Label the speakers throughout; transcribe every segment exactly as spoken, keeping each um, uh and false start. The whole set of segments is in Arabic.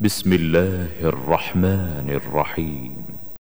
Speaker 1: بسم الله الرحمن الرحيم.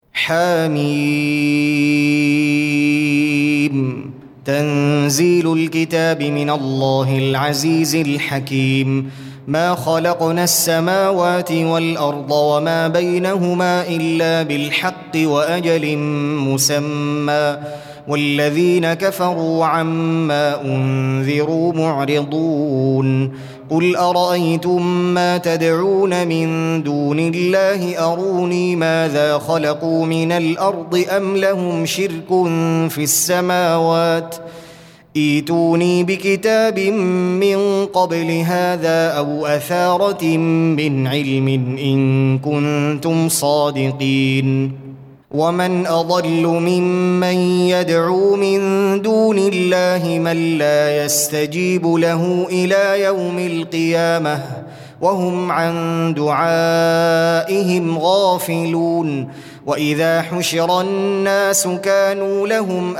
Speaker 2: حميم. تنزيل الكتاب من الله العزيز الحكيم. ما خلقنا السماوات والأرض وما بينهما إلا بالحق وأجل مسمى، والذين كفروا عما أنذروا معرضون. قل أرأيتم ما تدعون من دون الله أروني ماذا خلقوا من الأرض أم لهم شرك في السماوات ائتوني بكتاب من قبل هذا أو أثارة من علم إن كنتم صادقين. ومن أضل ممن يدعو من دون الله من لا يستجيب له إلى يوم القيامة وهم عن دعائهم غافلون. وإذا حشر الناس كانوا لهم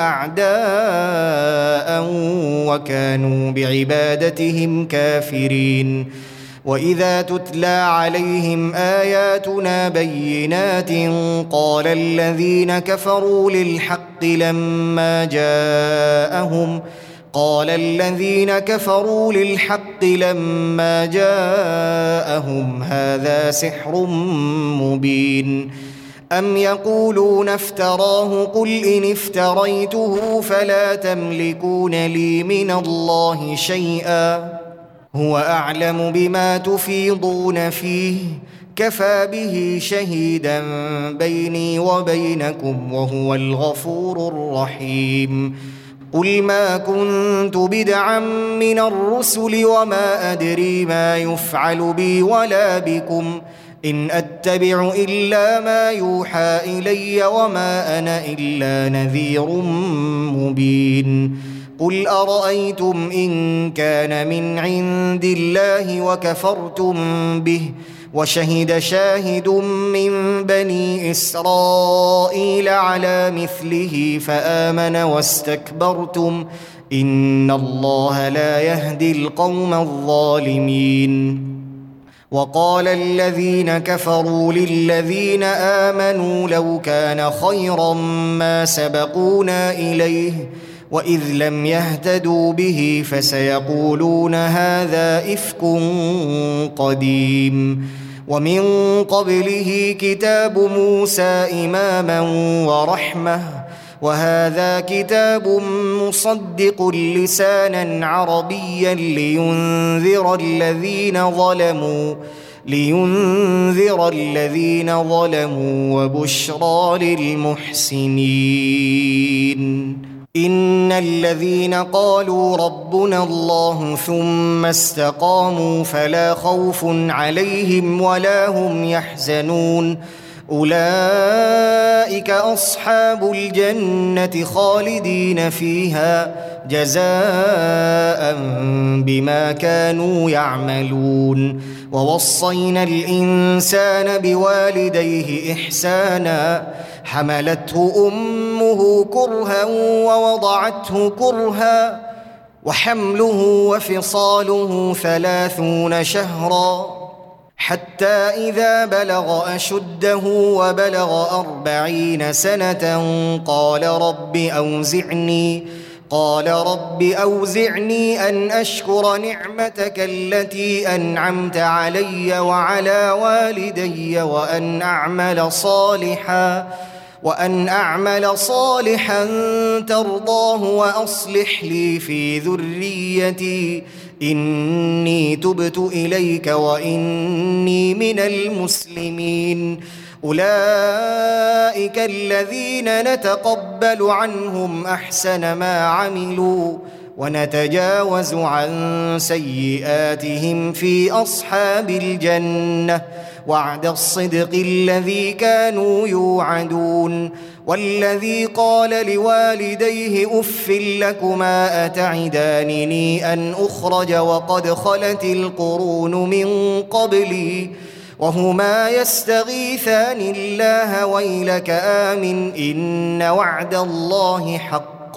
Speaker 2: أعداء وكانوا بعبادتهم كافرين. وإذا تتلى عليهم آياتنا بينات قال الذين كفروا للحق لما جاءهم قال الذين كفروا للحق لما جاءهم هذا سحر مبين. أم يقولون افتراه قل إن افتريته فلا تملكون لي من الله شيئا هو أعلم بما تفيضون فيه كفى به شهيدا بيني وبينكم وهو الغفور الرحيم. قل ما كنت بدعا من الرسل وما أدري ما يفعل بي ولا بكم إن أتبع إلا ما يوحى إلي وما أنا إلا نذير مبين. قل أرأيتم إن كان من عند الله وكفرتم به وشهد شاهد من بني إسرائيل على مثله فآمن واستكبرتم إن الله لا يهدي القوم الظالمين. وقال الذين كفروا للذين آمنوا لو كان خيرا ما سبقونا إليه وإذ لم يهتدوا به فسيقولون هذا إفك قديم. ومن قبله كتاب موسى إماما ورحمة وهذا كتاب مصدق لسانا عربيا لينذر الذين ظلموا لينذر الذين ظلموا وبشرى للمحسنين. إن الذين قالوا ربنا الله ثم استقاموا فلا خوف عليهم ولا هم يحزنون أولئك أصحاب الجنة خالدين فيها جزاء بما كانوا يعملون. ووصينا الإنسان بوالديه إحسانا حملته أمه كرها ووضعته كرها وحمله وفصاله ثلاثون شهرا حتى إذا بلغ أشده وبلغ أربعين سنة قال رب أوزعني قال رب أوزعني أن أشكر نعمتك التي أنعمت علي وعلى والدي وأن أعمل صالحا وأن أعمل صالحا ترضاه وأصلح لي في ذريتي إني تبت إليك وإني من المسلمين. أولئك الذين نتقبل عنهم أحسن ما عملوا ونتجاوز عن سيئاتهم في أصحاب الجنة وعد الصدق الذي كانوا يوعدون. والذي قال لوالديه أف لكما أتعدانني أن أخرج وقد خلت القرون من قبلي وهما يستغيثان الله ويلك آمن إن وعد الله حق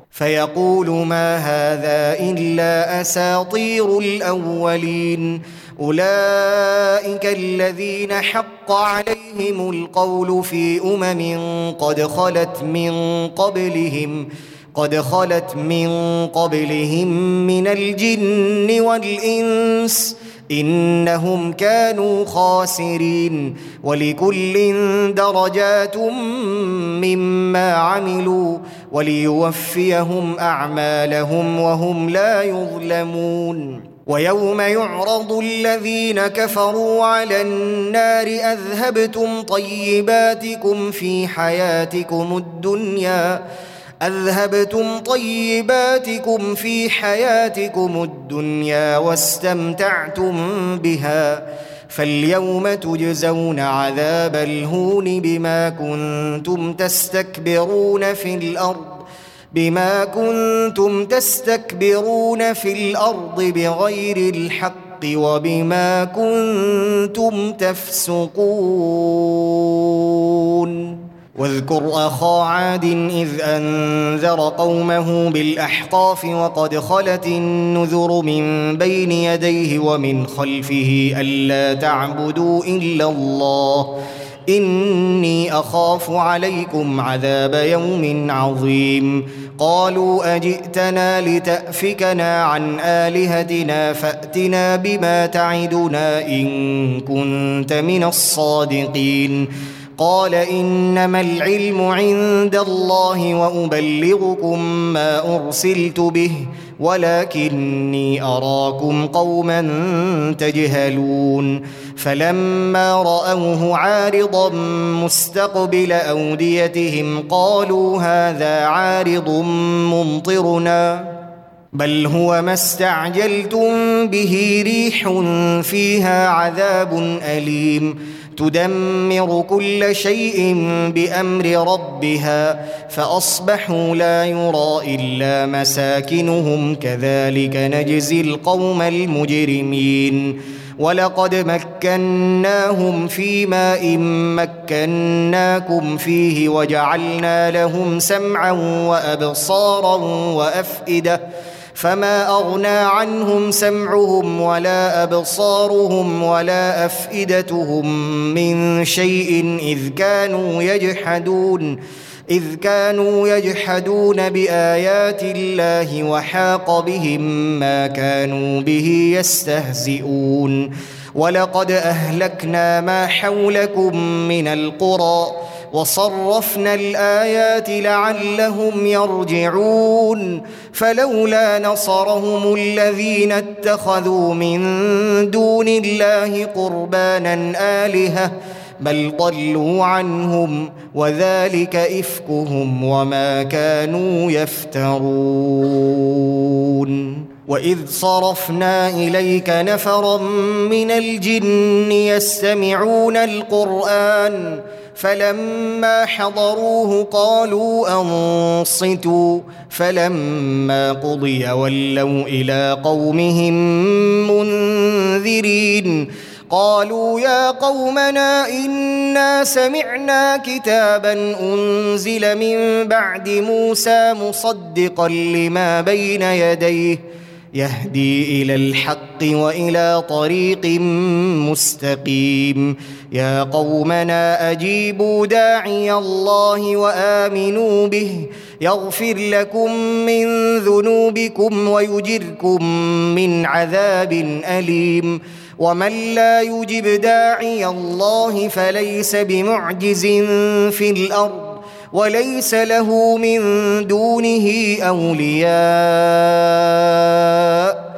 Speaker 2: فيقول ما هذا إلا أساطير الأولين أولئك الذين حق عليهم القول في أمم قد خلت من قبلهم قد خلت من قبلهم من الجن والإنس إنهم كانوا خاسرين. ولكل درجات مما عملوا وليوفيهم أعمالهم وهم لا يظلمون. ويوم يعرض الذين كفروا على النار أذهبتم طيباتكم في حياتكم الدنيا أذهبتم طيباتكم في حياتكم الدنيا واستمتعتم بها فاليوم تجزون عذاب الهون بما كنتم تستكبرون في الأرض بما كنتم تستكبرون في الأرض بغير الحق وبما كنتم تفسقون. واذكر أخا عاد إذ أنذر قومه بالأحقاف وقد خلت النذر من بين يديه ومن خلفه ألا تعبدوا إلا الله إني أخاف عليكم عذاب يوم عظيم. قالوا أجئتنا لتأفكنا عن آلهتنا فأتنا بما تعدنا إن كنت من الصادقين. قال إنما العلم عند الله وأبلغكم ما أرسلت به ولكني أراكم قوما تجهلون. فلما رأوه عارضا مستقبل أوديتهم قالوا هذا عارض ممطرنا بل هو ما استعجلتم به ريح فيها عذاب أليم تدمر كل شيء بأمر ربها فأصبحوا لا يرى إلا مساكنهم كذلك نجزي القوم المجرمين. ولقد مكناهم في ماء مكناكم فيه وجعلنا لهم سمعا وأبصارا وأفئدة فما أغنى عنهم سمعهم ولا أبصارهم ولا أفئدتهم من شيء إذ كانوا يجحدون إذ كانوا يجحدون بآيات الله وحاق بهم ما كانوا به يستهزئون. ولقد أهلكنا ما حولكم من القرى وصرفنا الآيات لعلهم يرجعون. فلولا نصرهم الذين اتخذوا من دون الله قربانا آلهة بل ضلوا عنهم وذلك إفكهم وما كانوا يفترون. وإذ صرفنا إليك نفرا من الجن يستمعون القرآن فلما حضروه قالوا أنصتوا فلما قضي ولوا إلى قومهم منذرين. قالوا يا قومنا إنا سمعنا كتابا أنزل من بعد موسى مصدقا لما بين يديه يهدي إلى الحق وإلى طريق مستقيم. يا قومنا أجيبوا داعي الله وآمنوا به يغفر لكم من ذنوبكم ويجركم من عذاب أليم. ومن لا يجب داعي الله فليس بمعجز في الأرض وليس له من دونه أولياء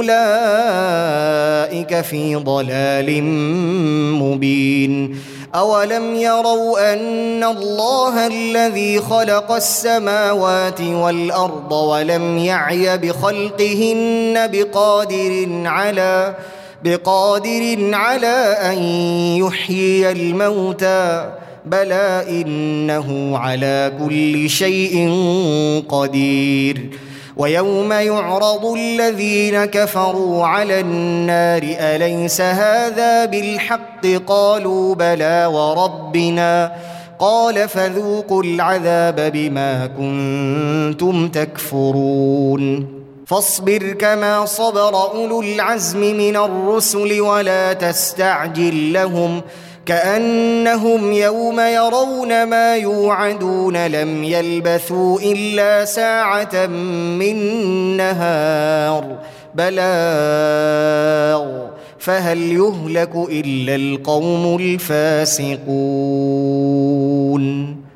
Speaker 2: أولئك في ضلال مبين. أولم يروا أن الله الذي خلق السماوات والأرض ولم يعي بخلقهن بقادر على بقادر على أن يحيي الموتى بلى إنه على كل شيء قدير. ويوم يعرض الذين كفروا على النار أليس هذا بالحق قالوا بلى وربنا قال فذوقوا العذاب بما كنتم تكفرون. فاصبر كما صبر أولو العزم من الرسل ولا تستعجل لهم كأنهم يوم يرون ما يوعدون لم يلبثوا إلا ساعة من نهار بلاغ فهل يهلك إلا القوم الفاسقون